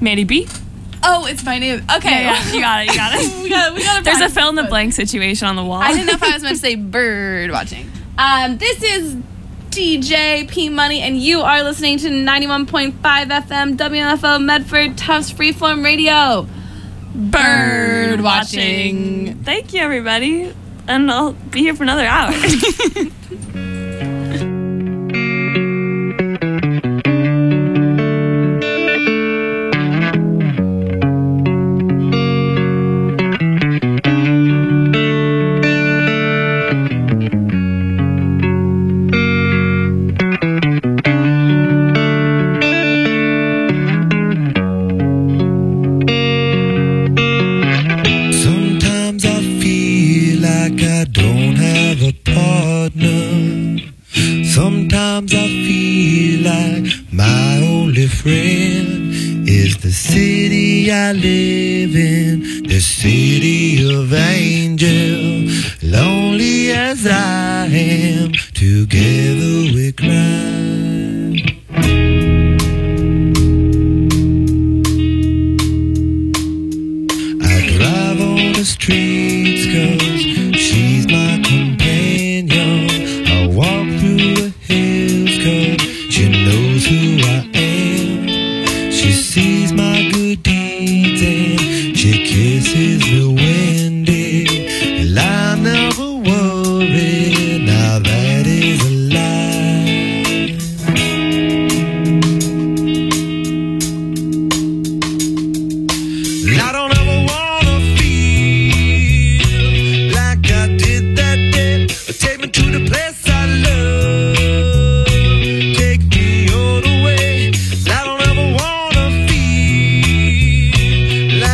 Mandy B. Oh, it's my name. Okay. Yeah, you got it. we got There's a fill in the blank situation on the wall. I didn't know if I was meant to say bird watching. This is DJ P Money, and you are listening to 91.5 FM WMFO Medford Tufts Freeform Radio. Bird watching. Thank you, everybody. And I'll be here for another hour. Sometimes I feel like my only friend is the city I live in, the city of angels. Lonely as I am, together we cry. I drive on the streets 'cause she's my companion. I walk through the hills 'cause she knows who I am. She sees my good deeds and she kisses me windy. And I never worry, now that is a lie. And I don't ever wanna feel like I did that day. Take me to the place I love, take me all the way. I don't ever wanna feel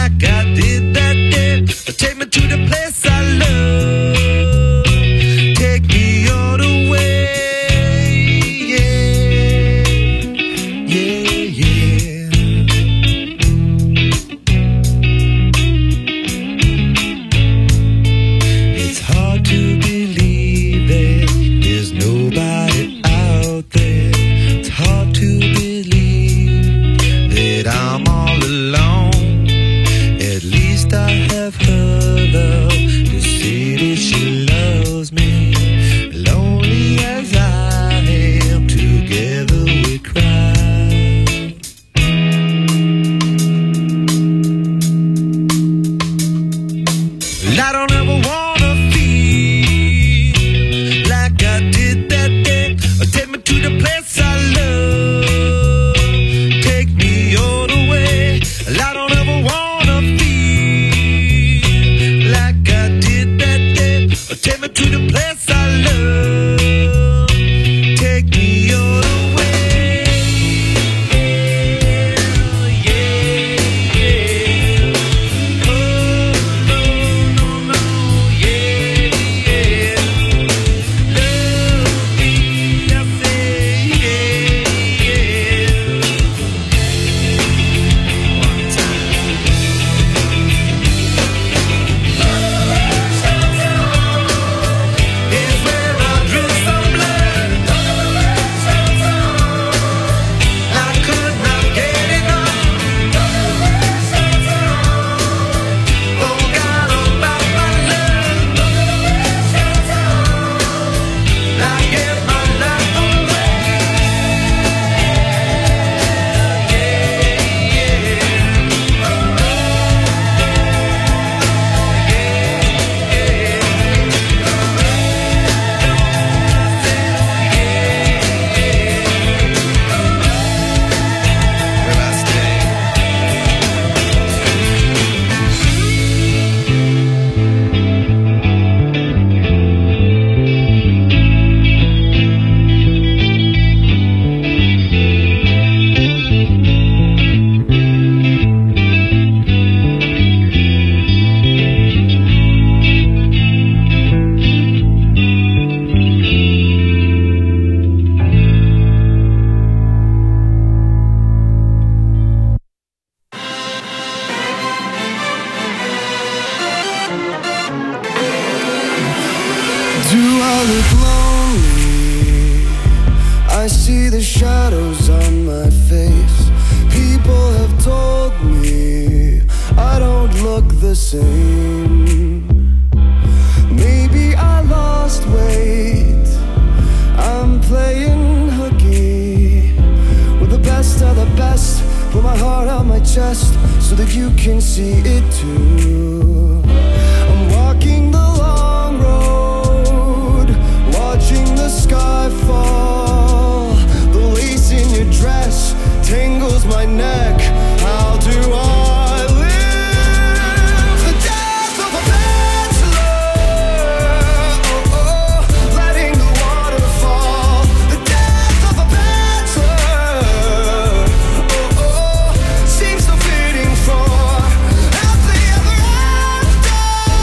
my heart on my chest so that you can see it too. I'm walking the long road, watching the sky fall. The lace in your dress tangles my neck. How do I live the death of a bachelor? Oh, oh, letting the water fall. The death of a bachelor. Oh, oh, seems so fitting for happily ever after.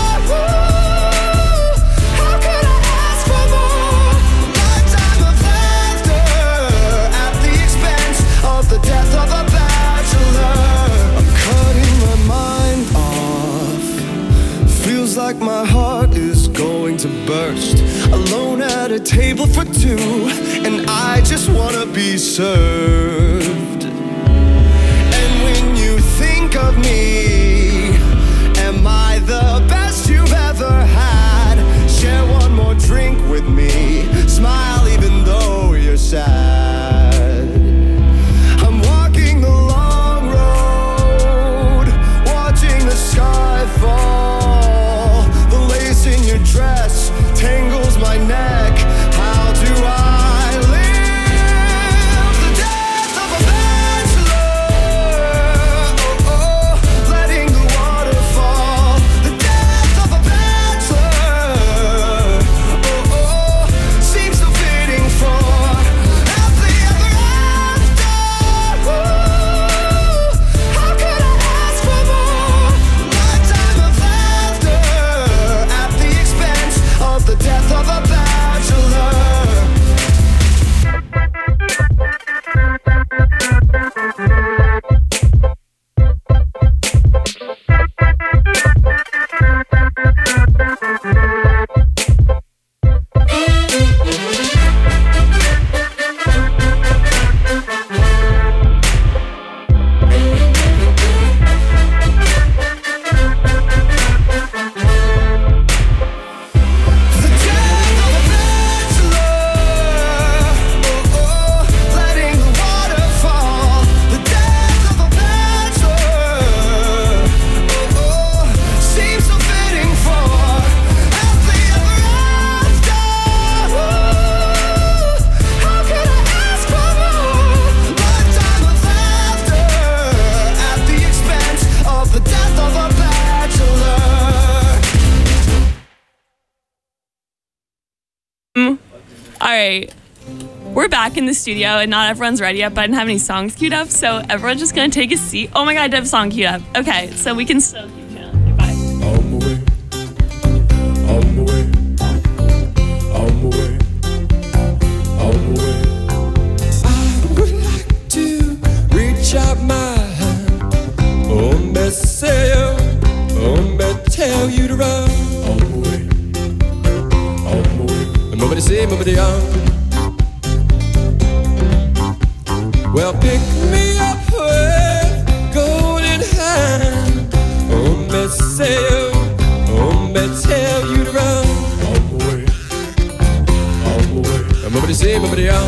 Ooh, how could I ask for more? Lifetime of laughter at the expense of the death of a bachelor. I'm cutting my mind off. Feels like my heart is going to burst. Alone at a table for two, and I just wanna be served. And when you think of me, am I the best you've ever had? Share one more drink with me. Smile even though you're sad. I'm walking the long road, watching the sky fall. The lace in your dress tangles my neck. How do I live the death of a bachelor? Oh, oh, letting the water fall. The death of a bachelor. Oh, oh, seems so fitting for happily ever after. Ooh, how could I ask for more? Lifetime of laughter at the expense of the death of a bachelor. The death of a bachelor. Oh, oh, letting the water fall. The death of a bachelor. Oh, oh, seems so fitting for happily ever after. Ooh, how could I ask for more? Lifetime of laughter at the expense of the death of a bachelor. All right. We're back in the studio and not everyone's ready yet, but I didn't have any songs queued up, so everyone's just gonna take a seat. Oh my god, I did have a song queued up. Okay, so we can still keep chilling. Goodbye. On my way, on my way, on my way, on my way. I would like to reach out my hand, oh, me say, oh, me tell you to run. On my way, on my way. Nobody say, nobody on. Well, pick me up with golden hand. Oh, me say, oh, me tell you to run. On my way, on my way. Nobody say, nobody on.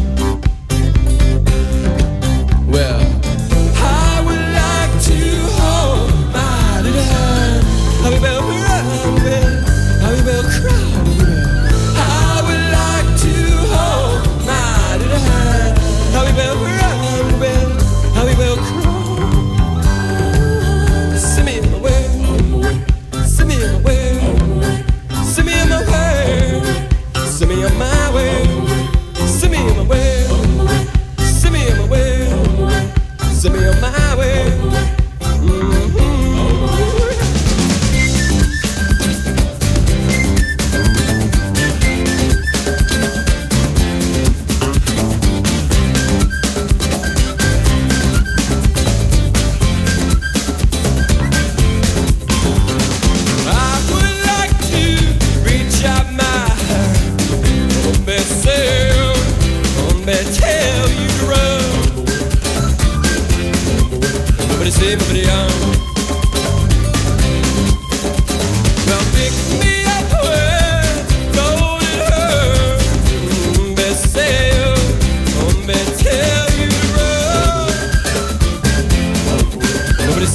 Well, I would like to hold my little hand. How we will run, how we will cry. I would like to hold my little hand. How we will run, how we will cry. Send me in my way, send me in my way, send me in my way, send me on my way, send me in my way, send me in my way, send me on my way.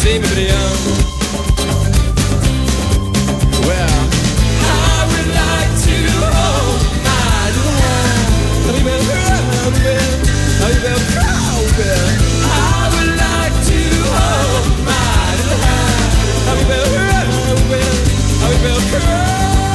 see me, but well, I would like to hold my little hand. Tell me about how you feel proud. I would like to hold my little hand. How you feel proud. How you feel proud.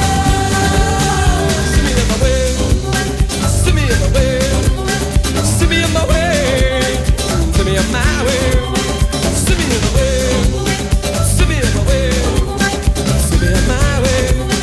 See me in my way. See me in my way. See me in my way. See me in my way. See me in my way. See me in my way. See me in my way.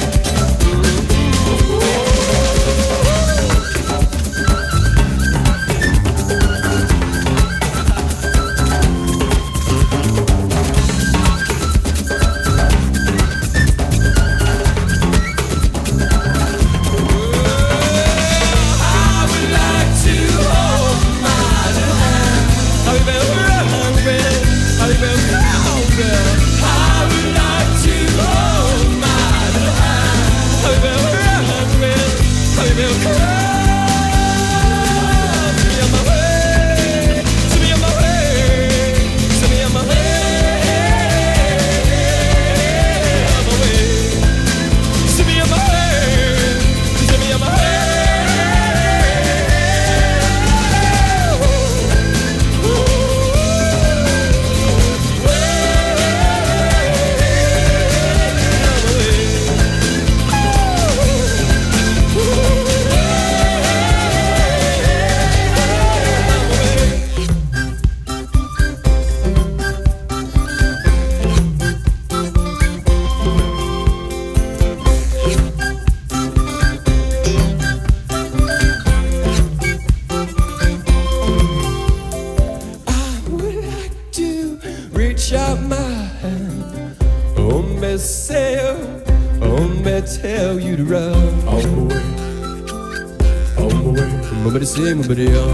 Tell you to run on my way, to see my video.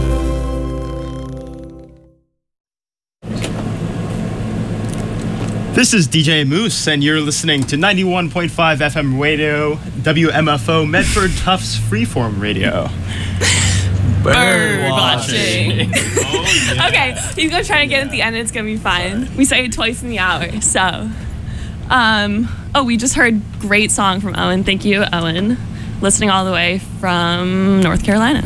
This is DJ Moose, and you're listening to 91.5 FM radio, WMFO Medford Tufts Freeform Radio. Bird watching. Oh, yeah. Okay, he's gonna try to get at the end. It's gonna be fine. We say it twice in the hour, so. Oh, we just heard great song from Owen. Thank you, Owen. Listening all the way from North Carolina.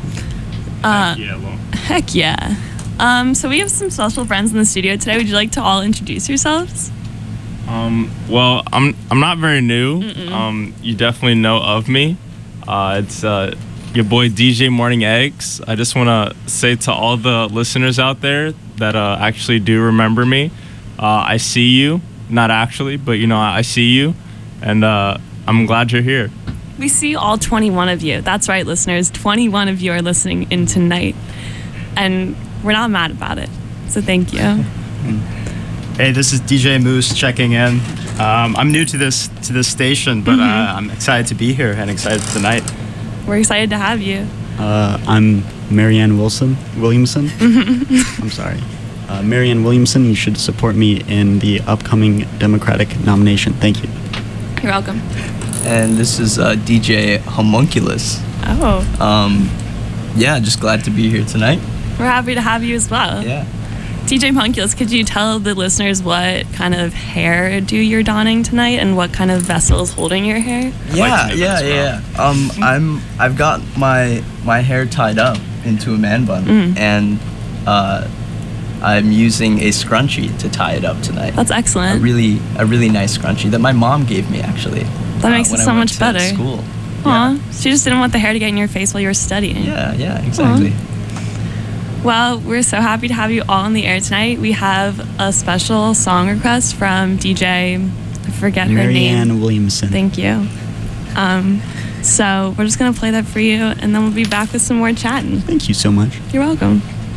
Heck yeah. So we have some special friends in the studio today. Would you like to all introduce yourselves? Well, I'm not very new. You definitely know of me. It's your boy DJ Morning Eggs. I just want to say to all the listeners out there that actually do remember me, I see you. Not actually, but you know, I see you, and I'm glad you're here. We see all 21 of you. That's right, listeners. 21 of you are listening in tonight, and we're not mad about it. So thank you. Hey, this is DJ Moose checking in. I'm new to this station, but I'm excited to be here and excited for tonight. We're excited to have you. I'm Marianne Williamson. I'm sorry. Marianne Williamson, you should support me in the upcoming Democratic nomination. Thank you. You're welcome. And this is DJ Homunculus. Oh. Yeah, just glad to be here tonight. We're happy to have you as well. Yeah. DJ Homunculus, could you tell the listeners what kind of hairdo you're donning tonight and what kind of vessel is holding your hair? Yeah. I've got my hair tied up into a man bun, and I'm using a scrunchie to tie it up tonight. That's excellent. A really nice scrunchie that my mom gave me, actually. That makes it so much better. School. Aw, she just didn't want the hair to get in your face while you were studying. Yeah, exactly. Aww. Well, we're so happy to have you all on the air tonight. We have a special song request from DJ, I forget her name. Marianne Williamson. Thank you. So we're just gonna play that for you, and then we'll be back with some more chatting. Thank you so much. You're welcome.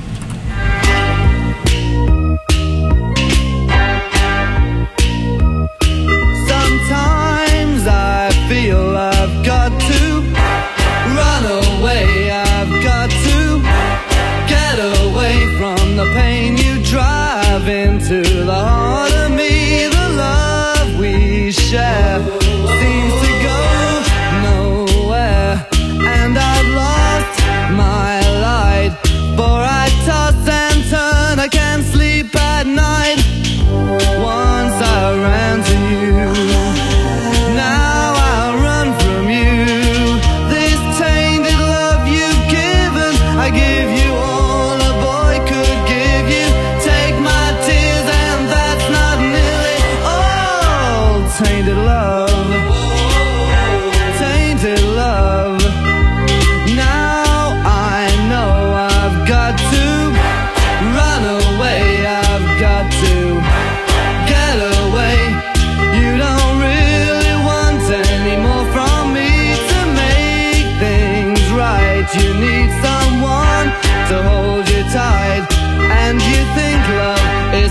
Sometimes I feel I've got to run away. I've got to get away from the pain you drive into the heart of me. The love we share seems to go nowhere, and I've lost my light for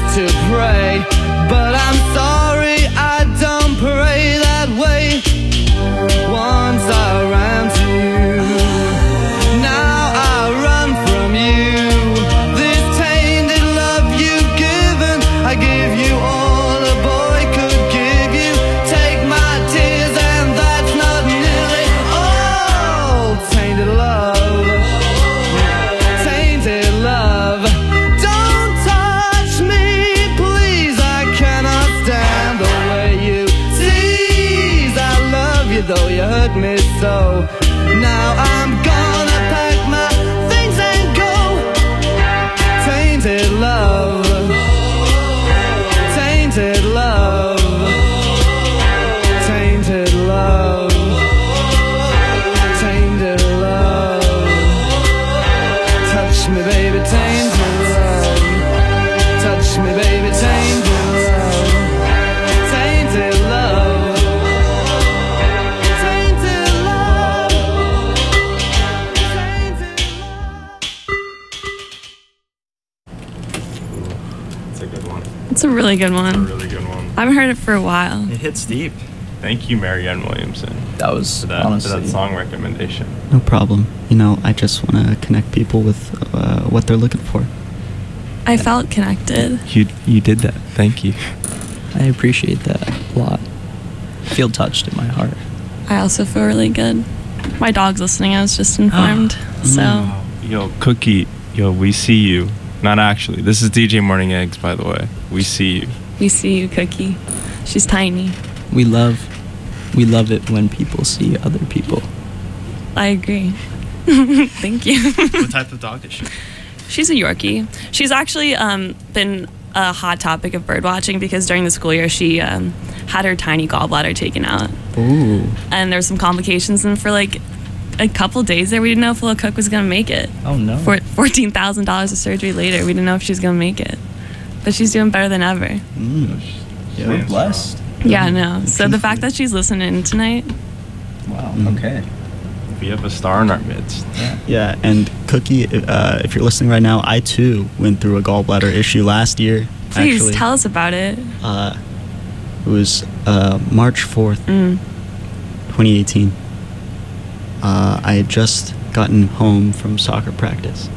to pray, but I'm sorry I don't pray that way. Once I ran to you, now I run from you. This tainted love you've given, I give you all a boy could give you. Take my tears and that's not nearly all. Tainted love, tainted love. Don't touch me, please, I cannot stand the way you tease. I love you though you hurt me so. Now I'm gonna pack my things and go. Tainted love, tainted love, tainted love, tainted love. Touch me baby, tainted love. Touch me baby, tainted love. Tainted love, tainted love, tainted love. It's a good one. It's a really good A one. really good one. I haven't heard it for a while. It hits deep. Thank you, Marianne Williamson, That was for that honestly. song recommendation. No problem. You know, I just want to connect people with what they're looking for. I felt connected. You did that. Thank you. I appreciate that a lot. I feel touched in my heart. I also feel really good. My dog's listening. I was just informed. So Yo, Cookie. Yo, we see you. Not actually. This is DJ Morning Eggs, by the way. We see you. we see you, Cookie. She's tiny. We love it when people see other people. I agree. Thank you. What type of dog is she? She's a Yorkie. She's actually been a hot topic of bird watching because during the school year she had her tiny gallbladder taken out. Ooh. And there were some complications, and for like a couple days there we didn't know if little Cook was gonna make it. Oh no. For $14,000 of surgery later, we didn't know if she was gonna make it. But she's doing better than ever. We're blessed. Yeah, no. So the fact that she's listening tonight, Wow. Okay. We have a star in our midst. Yeah, and Cookie, if you're listening right now, I too went through a gallbladder issue last year. please actually. tell us about it. It was March 4th, 2018. I had just gotten home from soccer practice.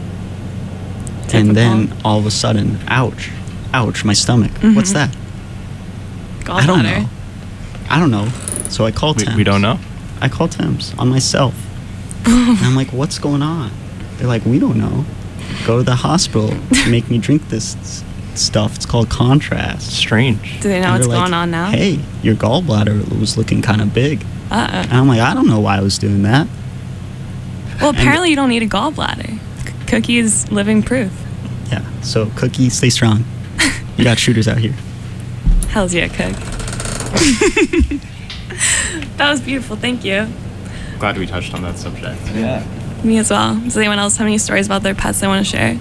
And then all of a sudden, ouch, my stomach. What's that? Gallbladder. I don't know. So I called Thames. We don't know. I called Thames on myself. And I'm like, what's going on? They're like, we don't know. Go to the hospital to make me drink this stuff. It's called Contrast. Strange. Do they know And what's they're like, going on now? Hey, your gallbladder was looking kind of big. And Uh-oh. I'm like, I don't know why I was doing that. Well, apparently you don't need a gallbladder. Cookie is living proof. Yeah. So Cookie, stay strong. You got shooters out here. Hells yeah, Cook. That was beautiful. Thank you. Glad we touched on that subject. Yeah. Me as well. Does anyone else have any stories about their pets they want to share?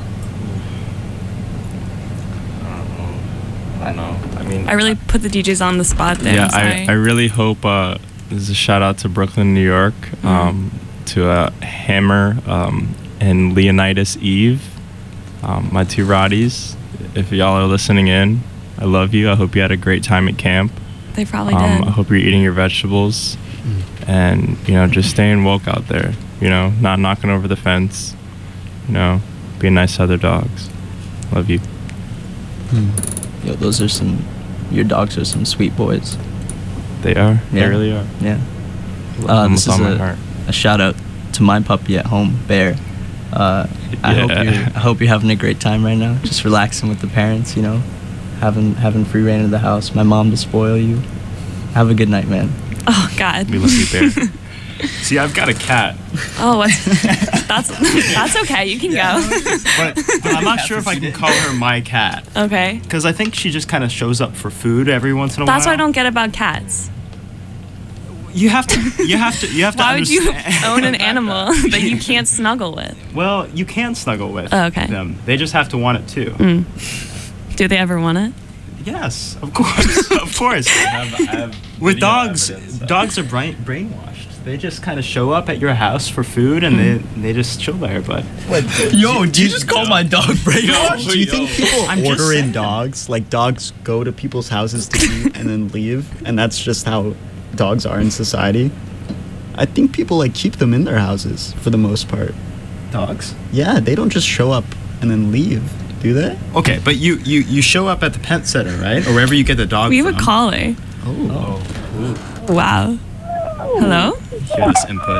I don't know. I mean, I really put the DJs on the spot there. yeah, I'm sorry. I really hope this is a shout out to Brooklyn, New York, to Hammer and Leonidas Eve, my two Roddies. If y'all are listening in, I love you. I hope you had a great time at camp. They probably did. I hope you're eating your vegetables and, just staying woke out there, not knocking over the fence, being nice to other dogs. Love you. Yo, your dogs are some sweet boys. They are. They Yeah. really are. Yeah. Almost This is on my heart. a shout out to my puppy at home, Bear. I hope you're having a great time right now. Just relaxing with the parents, having free reign of the house. My mom to spoil you. Have a good night, man. Oh God. We love you, Bear. See, I've got a cat, Oh, that's okay. You can but I'm not sure if I can call her my cat go. Okay. because I think she just kind of shows up for food every once in a That's what I while. don't get about cats. You have to. Why would you understand. own an animal that you can't snuggle with? Well, you can snuggle with Oh, okay. them. They just have to want it too. Do they ever want it? Yes, of course, of course. With dogs, dogs are brainwashed. They just kind of show up at your house for food, and they just chill there. But Yo, did you just call my dog brainwashed? Do you think people I'm just order in saying. dogs? Like dogs go to people's houses to eat and then leave, and that's just how dogs are in society? I think people like keep them in their houses for the most part. dogs. Yeah, they don't just show up and then leave, do they? Okay, but you show up at the pet center, right, or wherever you get the dog. We have from. a caller. Oh. Wow. Hello? Hear this input.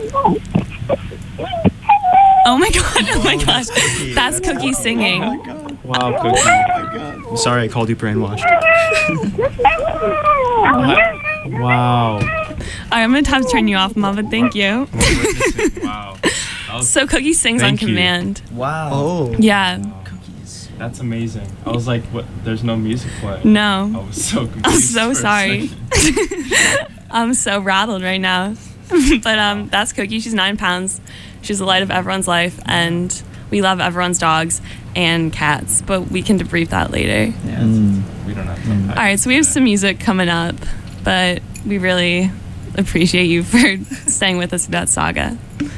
Oh my god, oh my gosh. That's Cookie singing. Wow, Cookie. I'm sorry I called you brainwashed. Wow. Alright, I'm gonna have to turn you off, Mom, but thank you. Wow. That was- So Cookie sings on Thank you. command. Wow. Oh. Yeah. Cookies. That's amazing. I was like, what? There's no music playing. I No. was so confused. I'm so for a sorry. second. I'm so rattled right now. But that's Cookie. She's 9 pounds. She's the light of everyone's life, and we love everyone's dogs and cats, but we can debrief that later. Yeah. We don't have to unpack All right, so we have some music coming up, but we really appreciate you for staying with us through that saga.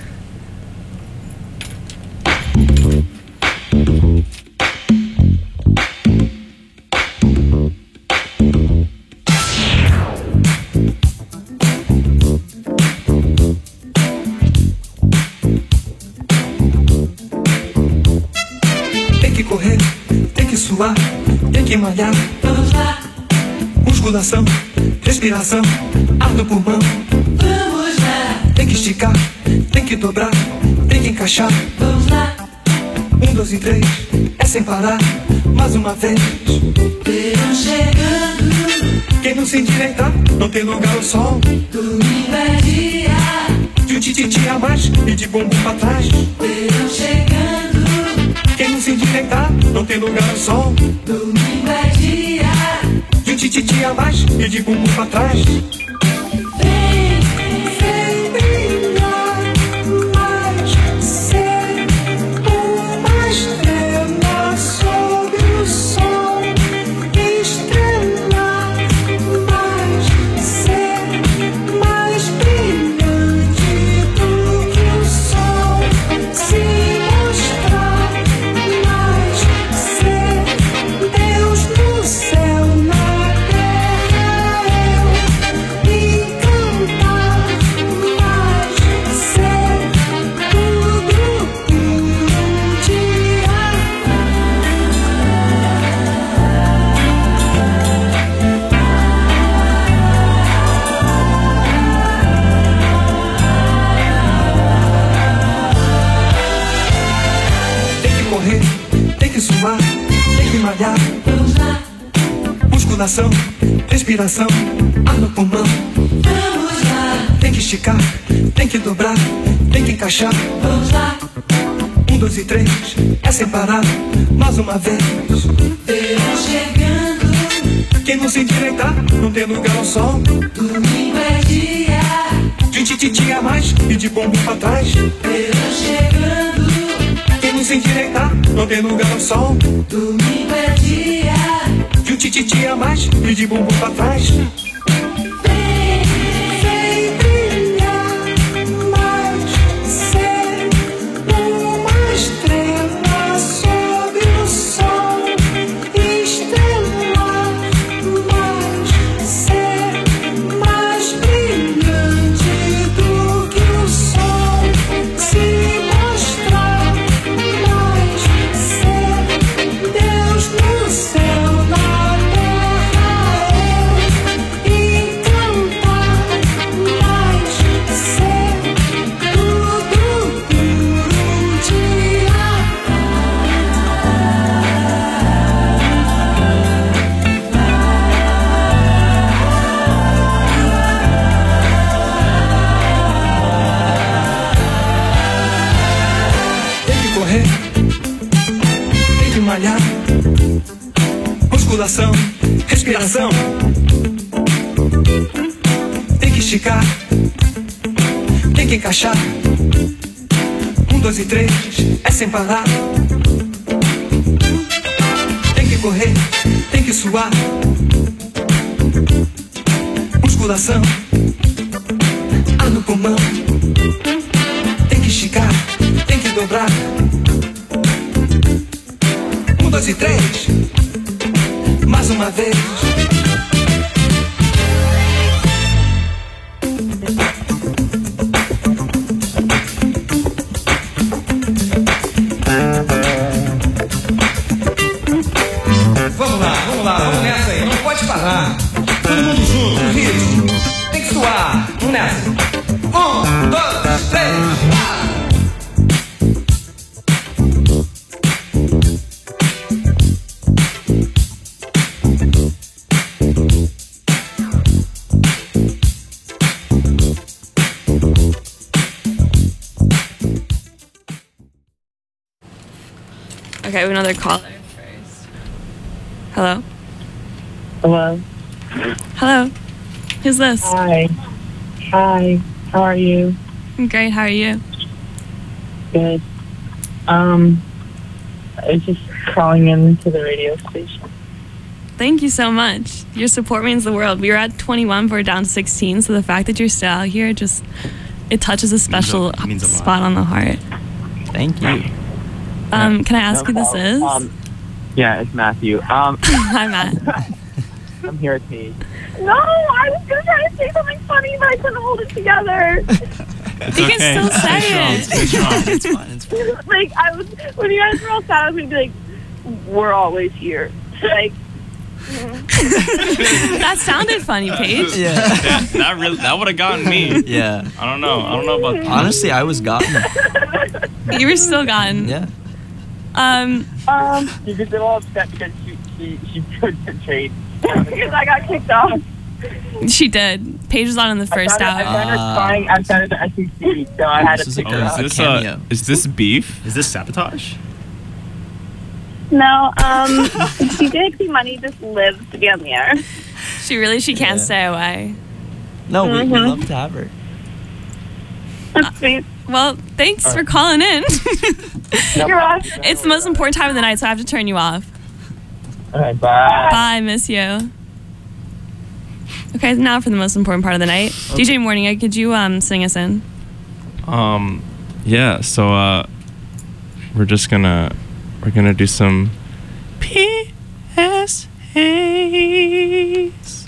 Tem que correr, tem que suar, tem que malhar. Vamos lá. Musculação, respiração, ar no pulmão. Vamos lá. Tem que esticar, tem que dobrar, tem que encaixar. Vamos lá. 1, 2 e 3, é sem parar, mais uma vez. Verão chegando. Quem não se endireitar, não tem lugar ao sol. Domingo é dia. De um tititi a mais e de bumbum pra trás. Verão chegando. Quem não se endireitar, não tem lugar ao sol. Domingo é dia. De um tititi a mais e de bumbum pra trás. Vem brilhar mais, ser uma estrela sob o sol. Estrelar mais, ser mais brilhante do que o sol. Se mostrar mais, ser Deus no céu, na terra eu. E cantar mais, ser tudo por um dia. Tem que correr, tem que suar, tem que malhar. Vamos lá. Musculação, respiração, ar no pulmão. Vamos lá. Tem que esticar, tem que dobrar, tem que encaixar. Vamos lá. 1, 2 e 3, é sem parar, mais uma vez. Verão chegando. Quem não se endireitar, não tem lugar ao sol. Domingo é dia. De um tititi a mais e de bumbum pra trás. Verão chegando. Quem não se endireitar, não tem lugar ao sol. Domingo é dia. De um tititi a mais e de bumbum pra trás. Vem brilhar mais, ser uma estrela sob o sol. Estrelar mais, ser mais brilhante do que o sol. Se mostrar mais, ser Deus no céu, na terra eu. E cantar mais, ser tudo por um dia. Tem que correr, tem que malhar. Musculação, respiração. Tem que esticar, tem que encaixar. 1, 2 e 3, é sem parar. Tem que correr, tem que suar. Musculação, ar no pulmão. Tem que esticar, tem que dobrar. 1, 2 e 3. Mais uma vez. Vamos lá, vamos nessa aí, não pode parar. Todo mundo junto, no ritmo. Tem que suar, vamos nessa. 1, 2, 3, Okay, we have another caller first. Hello? Hello. Hello? Who's this? Hi. Hi. How are you? I'm great, how are you? Good. I was just calling in to the radio station. Thank you so much. Your support means the world. We were at 21, but we're down to 16, so the fact that you're still out here it touches a special means a lot. spot on the heart. Thank you. Can I ask who this is? Yeah, it's Matthew. Hi, Matt. I'm here at Paige. No, I was going to try to say something funny, but I couldn't hold it together. You can still say it. It's fine. It's fine. Like, when you guys were all sad, I was going to be like, we're always here. Like, That sounded funny, Paige. Yeah. That would have gotten me. Yeah. I don't know about that. Honestly, I was gotten. You were still gotten. Yeah. You get all upset because she put the trade. because I got kicked off. She did. Paige was on in the first I hour. found her crying outside of the SEC, so I had to pick her up. Is this beef? Is this sabotage? No, DJ P Money just lives to be on the air. She can't stay away. No, we'd love to have her. That's sweet. Well, thanks for calling in. You're welcome. It's the most important time of the night, so I have to turn you off. All right, bye. Bye, miss you. Okay, now for the most important part of the night. DJ Morning Egg, could you sing us in? Yeah, so we're gonna do some PSAs.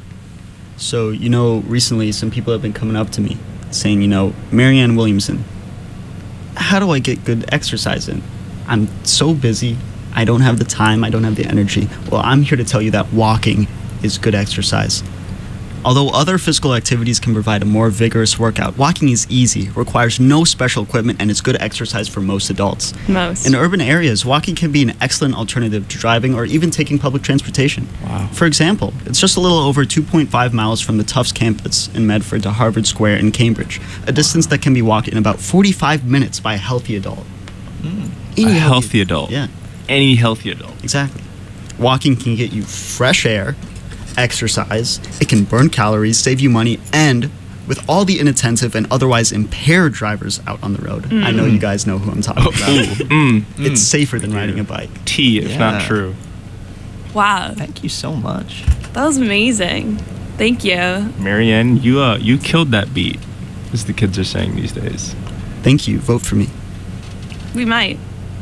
So, recently some people have been coming up to me saying, Marianne Williamson, how do I get good exercise in? I'm so busy. I don't have the time. I don't have the energy. Well, I'm here to tell you that walking is good exercise. Although other physical activities can provide a more vigorous workout, walking is easy, requires no special equipment, and is good exercise for most adults. In urban areas, walking can be an excellent alternative to driving or even taking public transportation. Wow. For example, it's just a little over 2.5 miles from the Tufts campus in Medford to Harvard Square in Cambridge, a distance that can be walked in about 45 minutes by a healthy adult. A healthy adult. Yeah. Any healthy adult. Exactly. Walking can get you fresh air, exercise, it can burn calories, save you money, and with all the inattentive and otherwise impaired drivers out on the road, I know you guys know who I'm talking about. It's safer than riding a bike. If not true. Wow. Thank you so much. That was amazing. Thank you. Marianne, you killed that beat, as the kids are saying these days. Thank you. Vote for me. We might.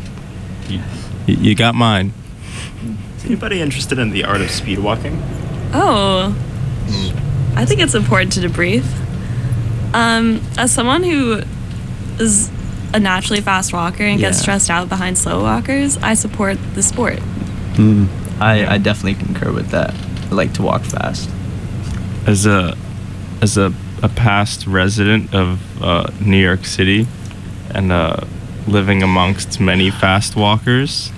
You got mine. Is anybody interested in the art of speed walking? Oh. I think it's important to debrief. As someone who is a naturally fast walker and gets stressed out behind slow walkers, I support the sport. I definitely concur with that. I like to walk fast. As a past resident of New York City and living amongst many fast walkers,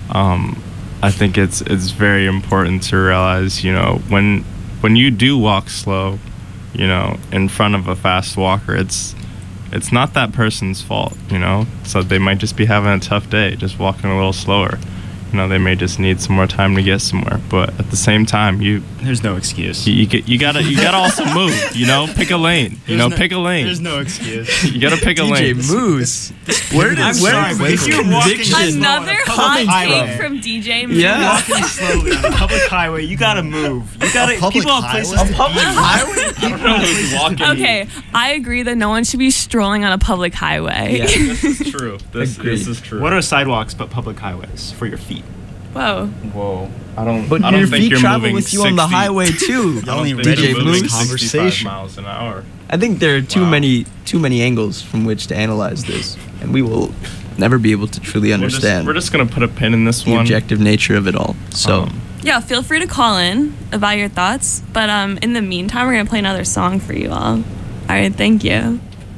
I think it's very important to realize, when you do walk slow, in front of a fast walker, it's not that person's fault, so they might just be having a tough day, just walking a little slower. they may just need some more time to get somewhere. But at the same time, there's no excuse. You gotta also move. Pick a lane. Pick a lane. There's no excuse. You gotta pick a lane. DJ Moose. If you're walking another hot take from DJ Moose. Yeah. Walking slowly on a public highway, you gotta move. People have places to walking. Okay, I agree that no one should be strolling on a public highway. Yeah, this is true. This is true. What are sidewalks but public highways for your feet? Whoa. I don't But think your feet you're travel moving with you on the 60 highway too. I don't think DJ you're moving Moose. 65 miles an hour. I think there are too many angles from which to analyze this, and we will never be able to truly understand. We're just gonna put a pin in this the one. objective nature of it all. So yeah, feel free to call in about your thoughts. But in the meantime, we're gonna play another song for you all. All right, thank you.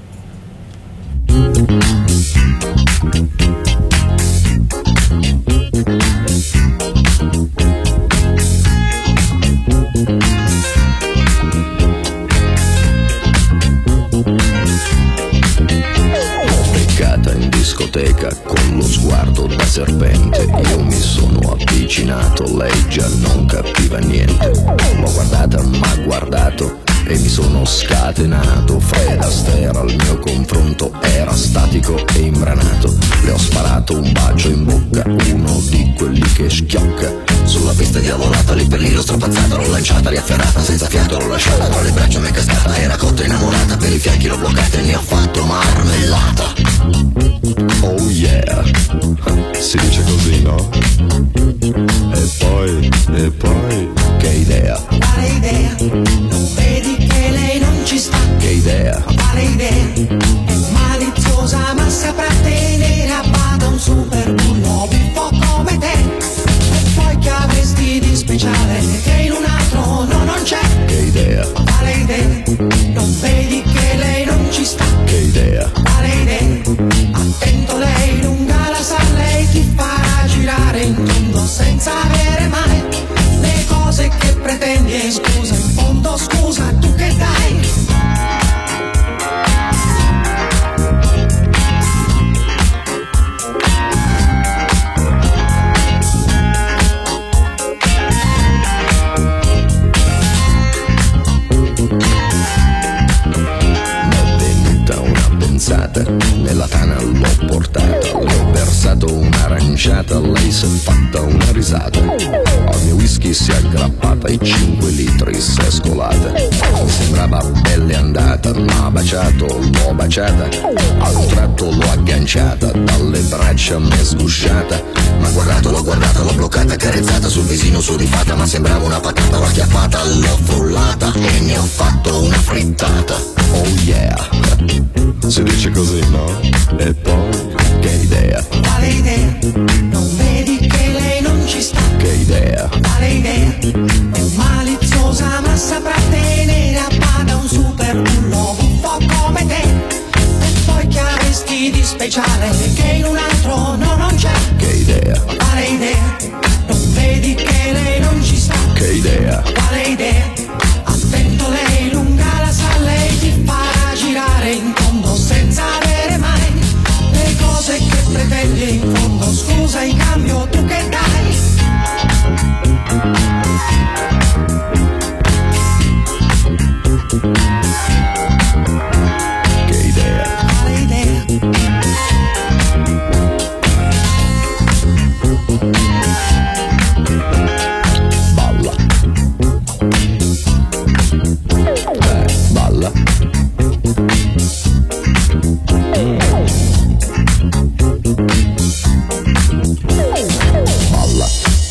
In discoteca con lo sguardo da serpente, io mi sono avvicinato, lei già non capiva niente. L'ho guardata, m'ha guardato e mi sono scatenato. Fred Astaire al mio confronto era statico e imbranato. Le ho sparato un bacio in bocca, uno di quelli che schiocca. Sulla pista diavolata, lì per lì l'ho strapazzata, l'ho lanciata, riafferrata, senza fiato l'ho lasciata, tra le braccia mi è cascata, era cotta innamorata, per i fianchi l'ho bloccata e ne ho fatto marmellata. Oh yeah, si dice così, no? E poi, che idea? Quale idea? Non vedi che lei non ci sta? Che idea? Quale idea? È maliziosa ma saprà tenere a bada un super bullo un po' come te. E poi che avresti di speciale che in un altro non c'è? Che idea? Quale idea? Non vedi che lei non ci sta? Che idea? Quale idea? Attento, lei lunga la sa, lei ti farà girare in tondo senza avere mai le cose che pretendi. E scusa, in fondo scusa, tu che dai? Nella tana l'ho portata, le ho versato un'aranciata, lei si è fatta una risata. Al mio whisky si è aggrappata e 5 litri si è scolata. Mi sembrava belle andata, m'ha baciato, l'ho baciata. A un tratto l'ho agganciata, dalle braccia m'è sgusciata. M'ha guardato, l'ho guardata, l'ho bloccata, carezzata sul visino sudifata. Ma sembrava una patata, l'ho acchiappata, l'ho frullata e ne ho fatto una frittata. Oh yeah, si dice così, no? E poi, che idea? Quale idea? Non vedi che lei non ci sta? Che idea? Quale idea? È maliziosa ma saprà tenere a bada un super bullo un po' come te. E poi che avresti di speciale che in un altro non c'è? Che idea? Quale idea? Non vedi che lei non ci sta? Che idea? Quale idea? Attento, lei lunga la sa, lei ti farà girare in tondo senza avere mai le cose che pretendi. In fondo scusa, in cambio tu che dai? Che idea? Quale idea? Balla. Balla. Balla.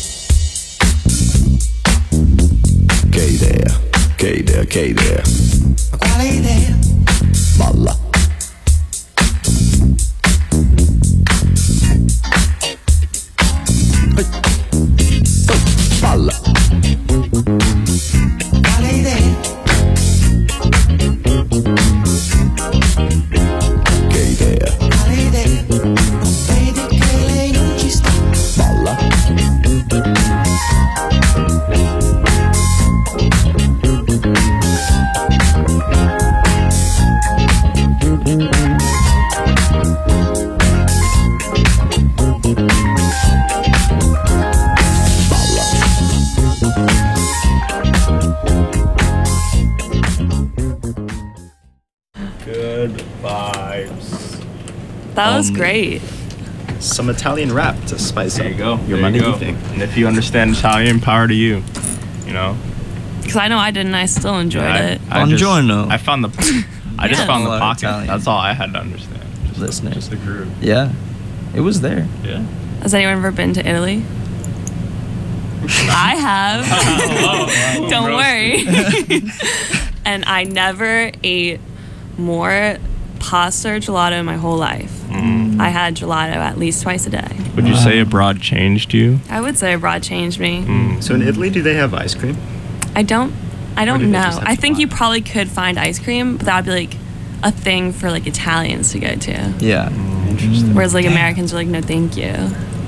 Che idea? Che idea? Che idea? Quale idea? Balla. Balla. Quale idea? Che idea? Quale idea? Non vedi che lei non ci sta? Balla. That was great. Some Italian rap to spice There up you go. your There Monday you go. evening. And if you understand Italian, power to you. You know. Because I know I didn't. I still enjoyed it. Buongiorno. I found the. I just Yeah. found A the lot of pocket. Italian. That's all I had to understand. Listeners. Just the groove. Yeah, it was there. Yeah. Has anyone ever been to Italy? I have. Don't worry. And I never ate more pasta or gelato in my whole life. I had gelato at least twice a day. Would you say abroad changed you? I would say abroad changed me. So in Italy, do they have ice cream? I don't Or do they know. just have I think you probably could find ice cream, but that would be like a thing for like Italians to go to. Yeah. Interesting. Whereas like Americans are like, no, thank you.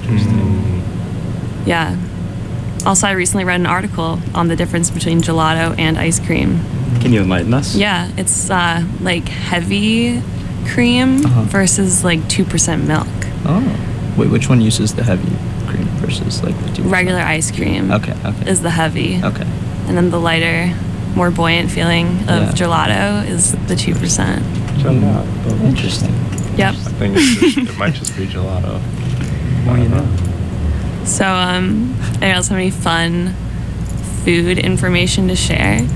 Yeah. Also, I recently read an article on the difference between gelato and ice cream. Can you enlighten us? Yeah, it's like heavy cream versus like 2% milk. Oh. Wait, which one uses the heavy cream versus like the 2%? Regular ice cream Okay. is the heavy. Okay. And then the lighter, more buoyant feeling of gelato is the 2%. Interesting. Yep. I think it might just be gelato. More you know. So, I also have any fun food information to share.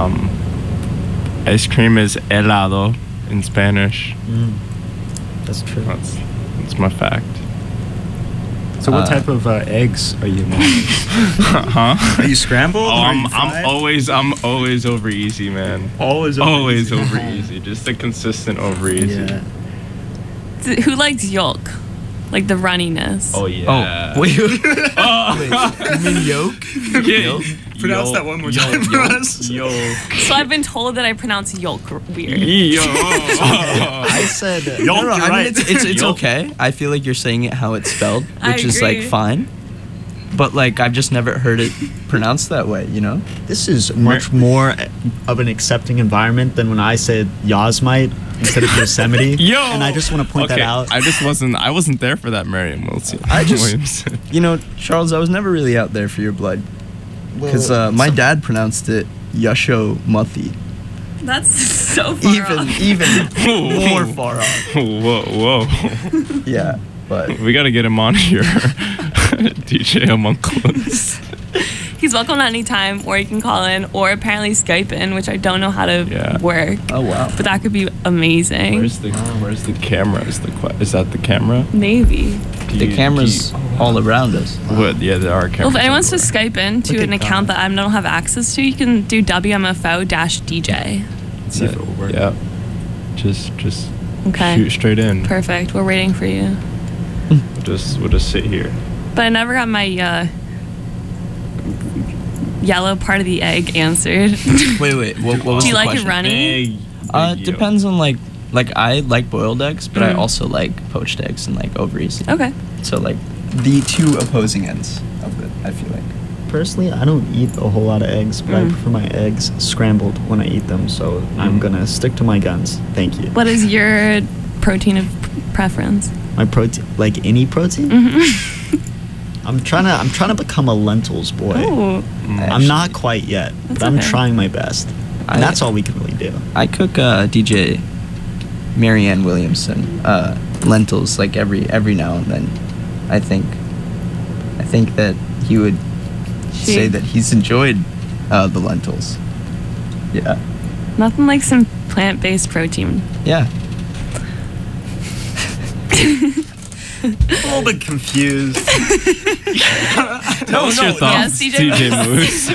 Ice cream is helado in Spanish. That's true. That's my fact. So what type of eggs are you making? Huh? Are you scrambled? Oh, or are you I'm fried? always over easy, man. Always over Always easy. over easy. Just a consistent over easy. Yeah. Who likes yolk? Like the runniness. Oh yeah. Oh, wait. Oh. You mean yolk? Yeah. Pronounce that one more time for us. Yolk. So I've been told that I pronounce yolk weird. Yo. I said Yolk, No, you're I mean, right. it's Yolk. okay. I feel like you're saying it how it's spelled, I which is like agree. fine. But like I've just never heard it pronounced that way, you know? this is much more of an accepting environment than when I said Yosemite instead of Yosemite. Yo. And I just want to point that out. I wasn't there for that Merriam-Webster. Williamson. You know, Charles, I was never really out there for your blood. Because my dad pronounced it Yasho Muthi. That's so far off. Even more far off. Whoa. Yeah, but We gotta get him on here. DJ Homunculus. He's welcome at any time, or you can call in, or apparently Skype in, which I don't know how to Yeah. work. oh wow. But that could be amazing. Where's the camera? Is that the camera? Maybe. The camera's all around us. What? Yeah, there are cameras. Well, if anyone wants to Skype in to Look an at account that I don't have access to, you can do WMFO-DJ. See if it will work. Yeah. Just Okay. shoot straight in. Perfect. We're waiting for you. We'll just sit here. But I never got my yellow part of the egg answered. Wait. What was Do you the like question? it runny? It depends on like I like boiled eggs, but I also like poached eggs and like over easy. Okay. So like the two opposing ends of it, I feel like. Personally, I don't eat a whole lot of eggs, but I prefer my eggs scrambled when I eat them, so I'm gonna stick to my guns. Thank you. What is your protein of preference? My protein, like any protein? I'm trying to become a lentils boy. Oh, I'm not quite yet, That's but I'm okay. trying my best. And that's all we can really do. I cook DJ Marianne Williamson lentils like every now and then. I think that he would say that he's enjoyed the lentils. Yeah. nothing like some plant-based protein. Yeah. A little bit confused. Tell us your thoughts, Yes, DJ DJ Moose.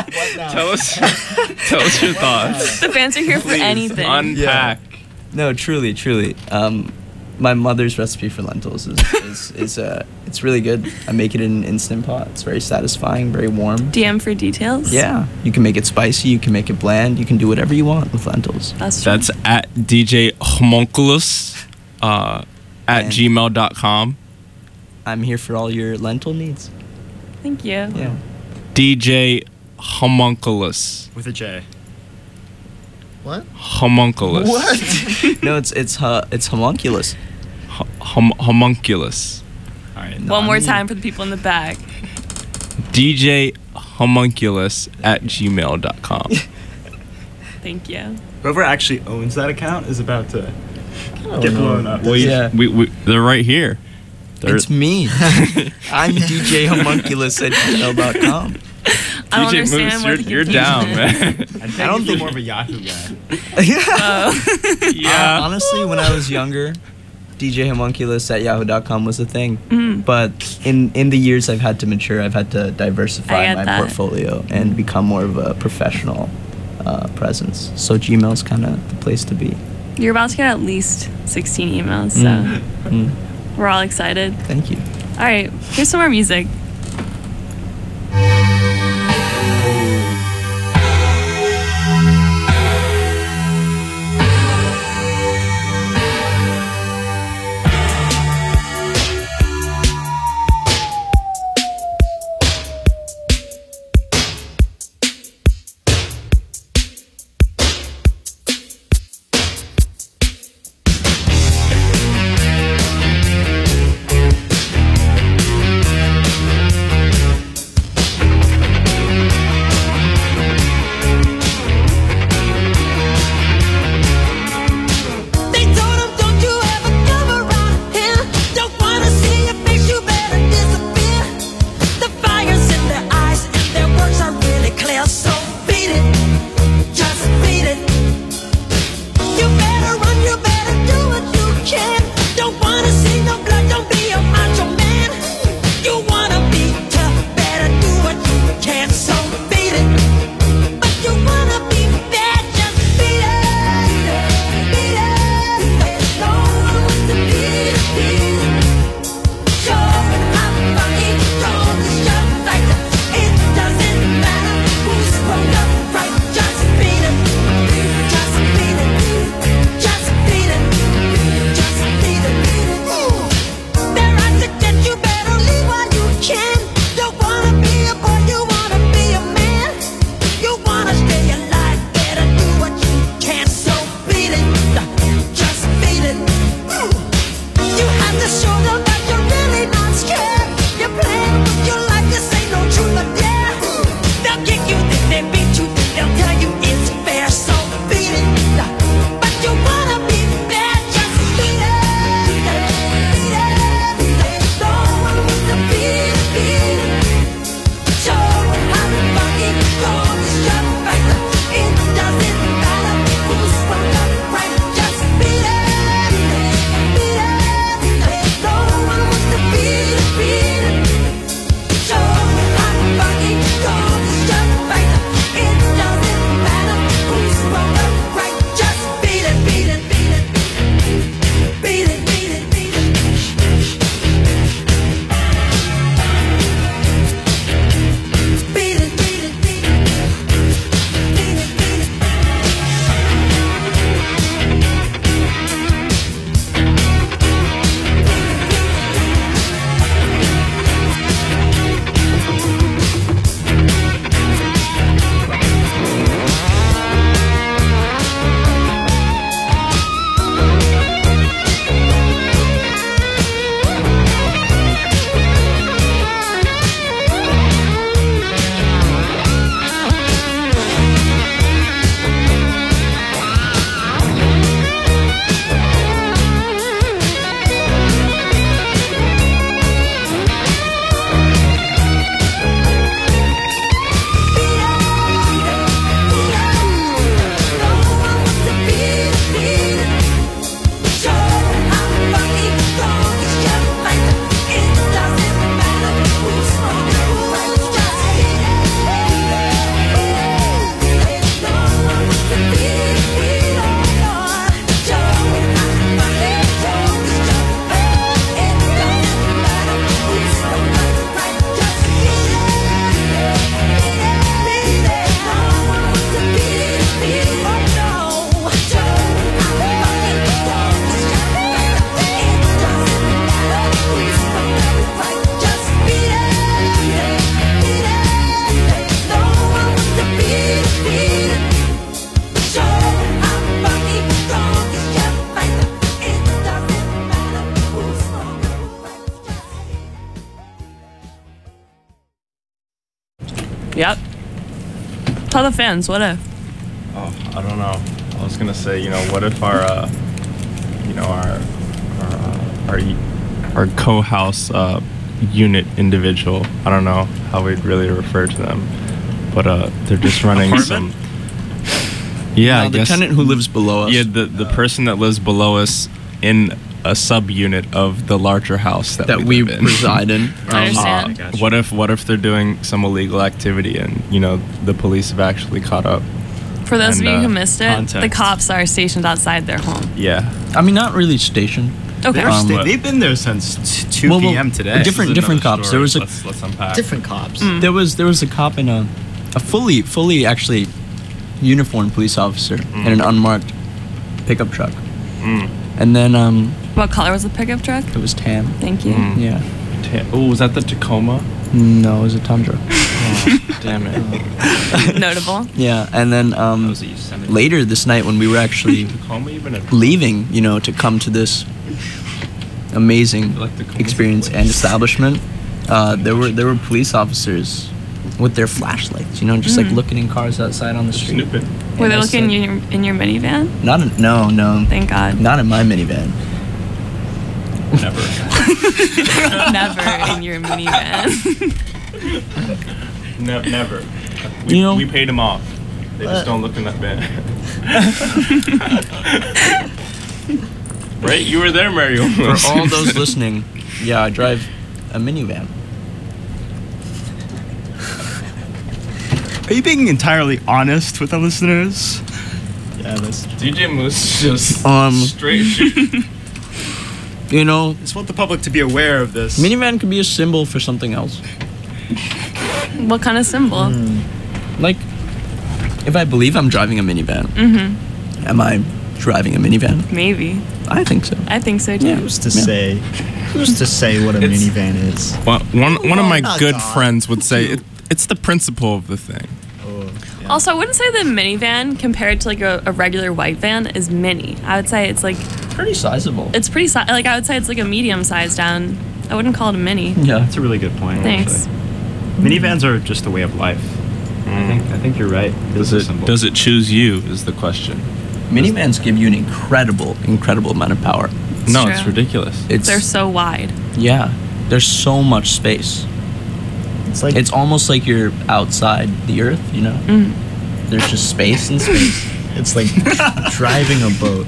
Tell us your thoughts. The fans are here for Please, anything. Unpack. No, truly. My mother's recipe for lentils is it's really good. I make it in an Instant Pot. It's very satisfying, very warm. DM for details. Yeah, you can make it spicy. You can make it bland. You can do whatever you want with lentils. That's true. That's at DJ Homunculus at And- gmail.com. I'm here for all your lentil needs. Thank you. Yeah. DJ Homunculus. With a J. What? Homunculus. No, it's homunculus. Homunculus. All right. One more time for the people in the back. DJ Homunculus at gmail.com. Thank you. Whoever actually owns that account is about to get blown up. Well, they're right here. It's me. I'm DJ Homunculus at gmail.com. I don't understand Moose, what the you're confusion down, is. man. I don't think more of a Yahoo guy. Yeah. Honestly, when I was younger, DJ Homunculus at yahoo.com was a thing. Mm. But in the years I've had to mature, I've had to I diversify get my that. portfolio and become more of a professional presence. So Gmail's kind of the place to be. You're about to get at least 16 emails, so we're all excited. Thank you. All right, here's some more music. Yep. Tell the fans, what if? Oh, I don't know. I was gonna say, what if our our co-house unit individual. I don't know how we'd really refer to them, but they're just running some. Yeah, I the guess tenant who lives below us. Yeah, the person that lives below us in a subunit of the larger house that we live in. reside in. I understand. What if they're doing some illegal activity and the police have actually caught up? For those And, of you who missed it, context. the cops are stationed outside their home. Yeah. I mean, not really stationed. Okay. They've been there since 2 p.m. today. Different cops. There was a let's unpack. Different cops. there was a cop in a fully actually uniformed police officer in an unmarked pickup truck. And then What color was the pickup truck? it was tan. Thank you. Yeah. Oh, was that the Tacoma? No, it was a Tundra. Damn it. Notable. Yeah, and then later this night when we were actually Tacoma even a leaving, to come to this amazing experience and establishment, there were police officers with their flashlights, just like looking in cars outside on the street. snooping. Were they I looking said- in your minivan? No. Thank God. Not in my minivan. Never. Never in your minivan. Never. We paid them off. They just don't look in that van. Right? You were there, Mario. For all those listening, yeah, I drive a minivan. Are you being entirely honest with the listeners? Yeah, that's DJ Moose just straight shoot. I just want the public to be aware of this. Minivan could be a symbol for something else. What kind of symbol? Like, if I believe I'm driving a minivan, am I driving a minivan? Maybe. I think so. I think so too. Who's to say? Who's to say what a minivan is? One of my Oh, good God. friends would say it's the principle of the thing. Also, I wouldn't say the minivan compared to like a regular white van is mini. I would say it's like pretty sizable. It's pretty like I would say it's like a medium size down. I wouldn't call it a mini. Yeah, that's a really good point. Thanks. Actually. Minivans are just a way of life. I think you're right. Does it choose you? Is the question. Minivans give you an incredible amount of power. No, it's ridiculous. They're so wide. Yeah, there's so much space. It's almost like you're outside the earth, There's just space and space. It's like driving a boat.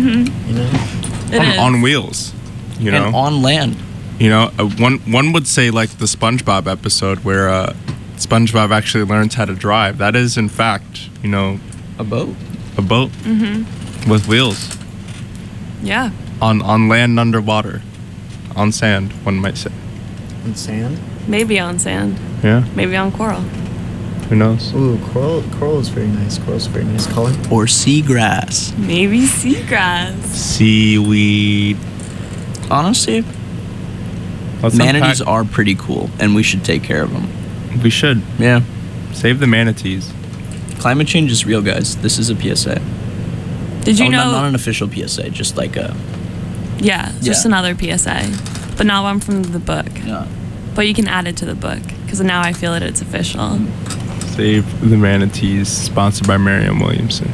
On wheels, And on land. One would say like the SpongeBob episode where SpongeBob actually learns how to drive. That is, in fact, a boat. A boat with wheels Yeah. on land, underwater, on sand. One might say. On sand? Maybe on sand. Yeah. Maybe on coral. Who knows? Ooh, coral is very nice. Coral's a very nice color. Or seagrass. Maybe seagrass. Seaweed. Honestly, manatees are pretty cool, and we should take care of them. We should. Yeah. Save the manatees. Climate change is real, guys. This is a PSA. Did you know? Not an official PSA, just like a. Yeah, just another PSA, but not one from the book. Yeah. But you can add it to the book because now I feel that it's official. Save the manatees. Sponsored by Mariam Williamson.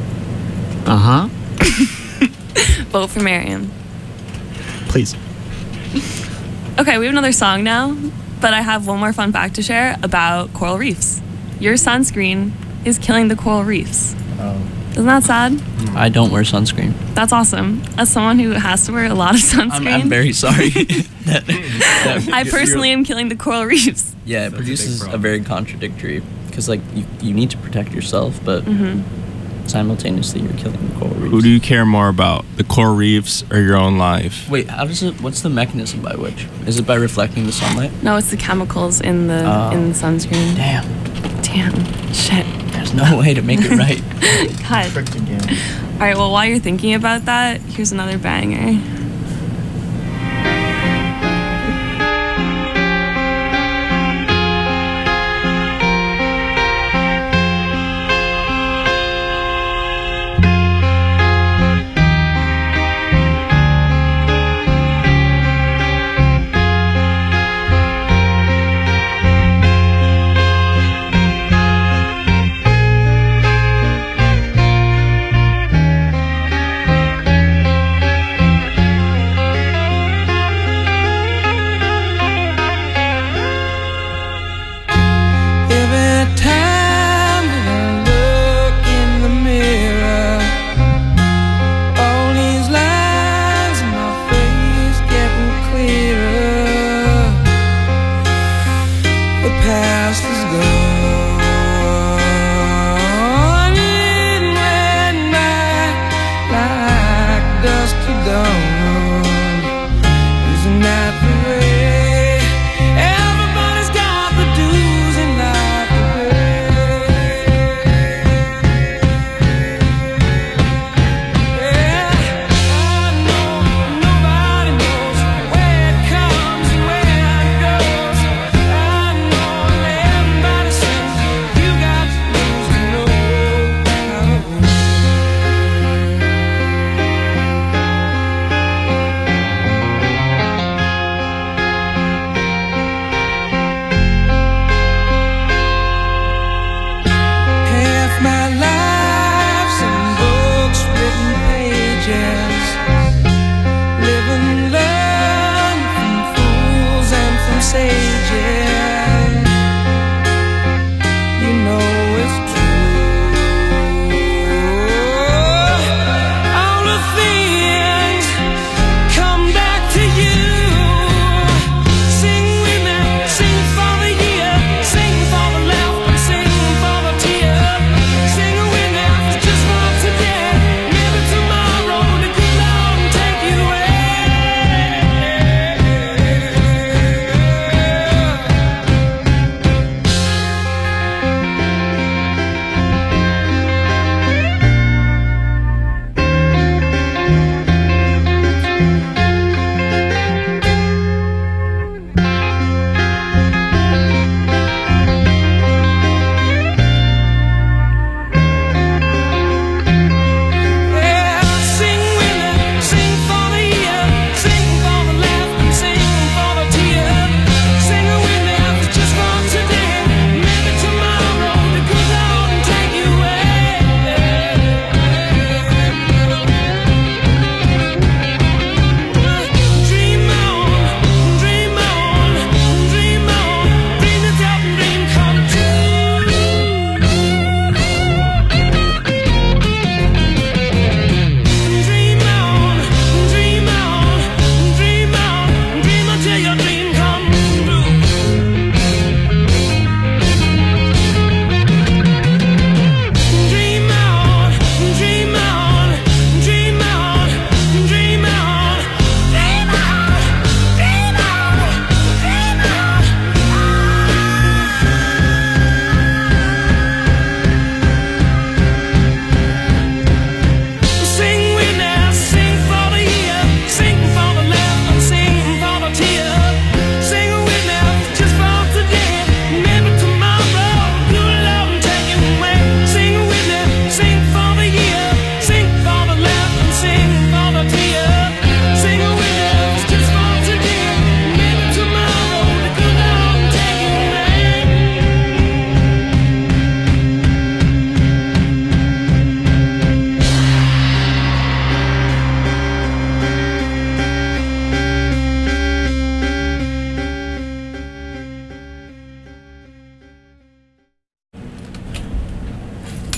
Vote for Mariam. Please. Okay, we have another song now, but I have one more fun fact to share about coral reefs. Your sunscreen is killing the coral reefs. Oh. Isn't that sad? I don't wear sunscreen. That's awesome. As someone who has to wear a lot of sunscreen, I'm very sorry. I personally am killing the coral reefs. Yeah, it produces a very contradictory, because like you need to protect yourself, but simultaneously you're killing the coral reefs. Who do you care more about, the coral reefs or your own life? Wait, what's the mechanism by which? Is it by reflecting the sunlight? No, it's the chemicals in the sunscreen. Damn. Shit. There's no way to make it right. God. All right, well, while you're thinking about that, here's another banger.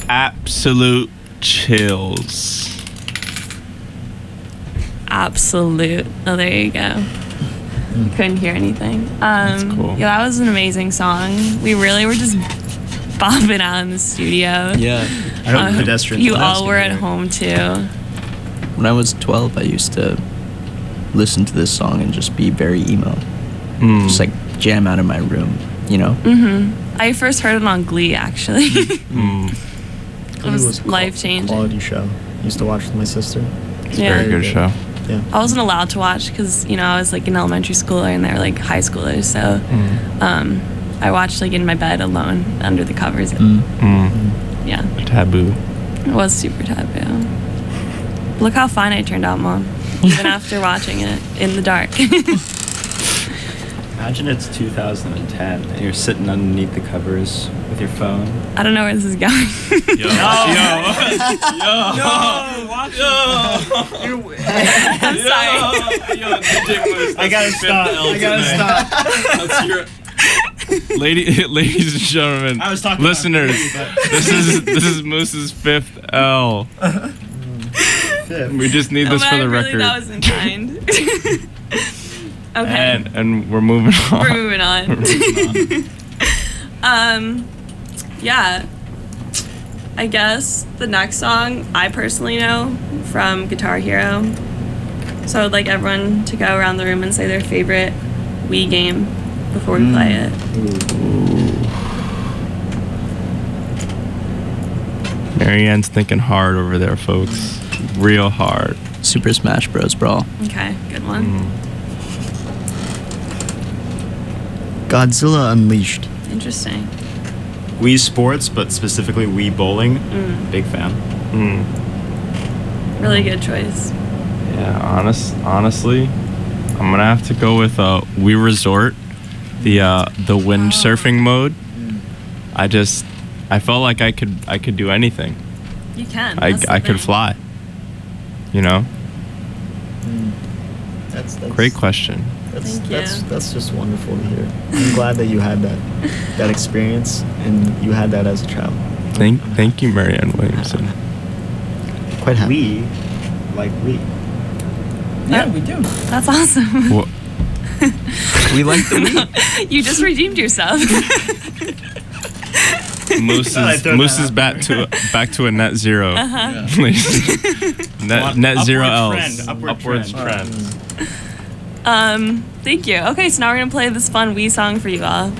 absolute chills. Absolute. Oh, there you go. Couldn't hear anything. cool. Yeah, that was an amazing song. We really were just bopping out in the studio. Yeah. I hope pedestrians. You all were at home too. When I was 12, I used to listen to this song and just be very emo. Just like jam out of my room, you know? I first heard it on Glee, actually. It was life-changing. Quality show. Used to watch with my sister. It's a very good show. Yeah. I wasn't allowed to watch because, you know, I was like an elementary schooler and they were like high schoolers. So I watched like in my bed alone under the covers. Yeah. Taboo. It was super taboo. Look how fine I turned out, Mom. Even after watching it in the dark. Imagine it's 2010 and you're sitting underneath the covers with your phone. I don't know where this is going. I'm sorry. I gotta stop. That's your ladies and gentlemen, I was talking listeners. about This is Moose's 5th L. We just need this for the record. That wasn't kind. Okay. And we're moving on. We're moving on. Yeah. I guess the next song I personally know from Guitar Hero. So I would like everyone to go around the room and say their favorite Wii game before we play it. Marianne's thinking hard over there, folks. Real hard. Super Smash Bros. Brawl. Okay, good one. Godzilla Unleashed. Interesting. Wii Sports, but specifically Wii Bowling. Big fan. Really good choice. Yeah, honestly, I'm gonna have to go with Wii Resort, the windsurfing mode. I felt like I could do anything. You can. I could fly. You know. That's great question. That's just wonderful to hear. I'm glad that you had that experience and you had that as a child. Thank you, Marianne Williamson. Quite happy. We. Yeah, we do. That's awesome. We like the Wii. You just redeemed yourself. Moose is back to a net zero. Net zero L's. Upwards trend. Thank you. Okay, so now we're gonna play this fun Wii song for you all.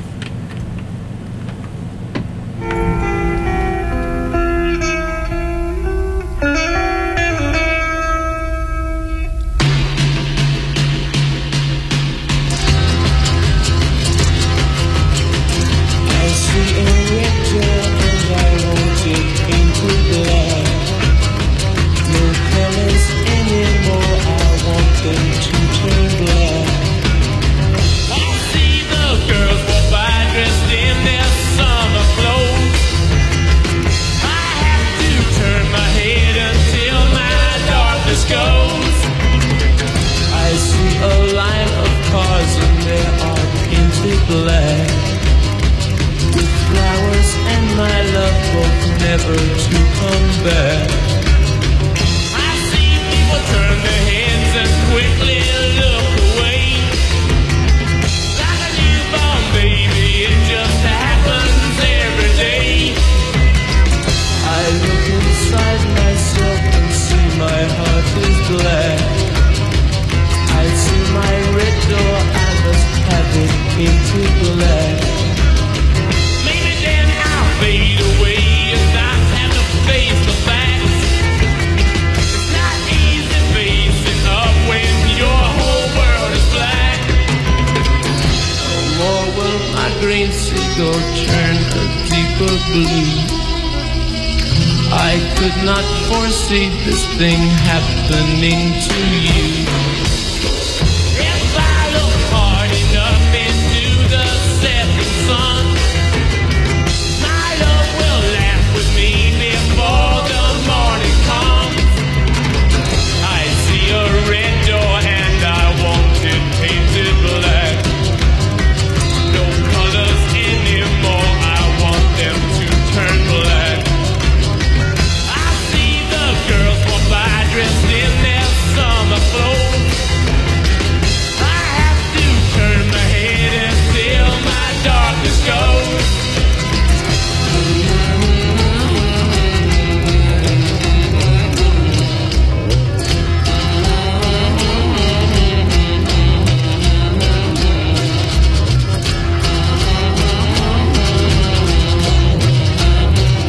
I could not foresee this thing happening to you.